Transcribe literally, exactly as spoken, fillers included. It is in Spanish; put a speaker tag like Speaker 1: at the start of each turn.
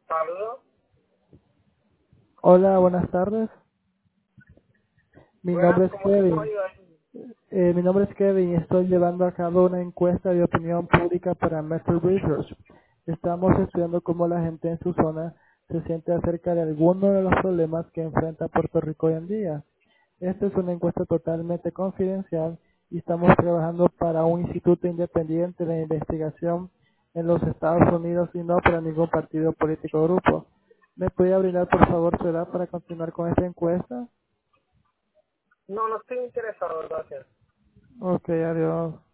Speaker 1: Saludos.
Speaker 2: Hola, buenas tardes. Mi
Speaker 1: Buenas,
Speaker 2: nombre es
Speaker 1: ¿cómo te puedo
Speaker 2: Kevin.
Speaker 1: ayudar?
Speaker 2: Eh, mi nombre es Kevin y estoy llevando a cabo una encuesta de opinión pública para Metro Research. Estamos estudiando cómo la gente en su zona se siente acerca de algunos de los problemas que enfrenta Puerto Rico hoy en día. Esta es una encuesta totalmente confidencial y estamos trabajando para un instituto independiente de investigación en los Estados Unidos y no para ningún partido político o grupo. ¿Me puede brindar por favor su edad para continuar con esta encuesta?
Speaker 1: No, no estoy interesado, gracias.
Speaker 2: Ok, adiós.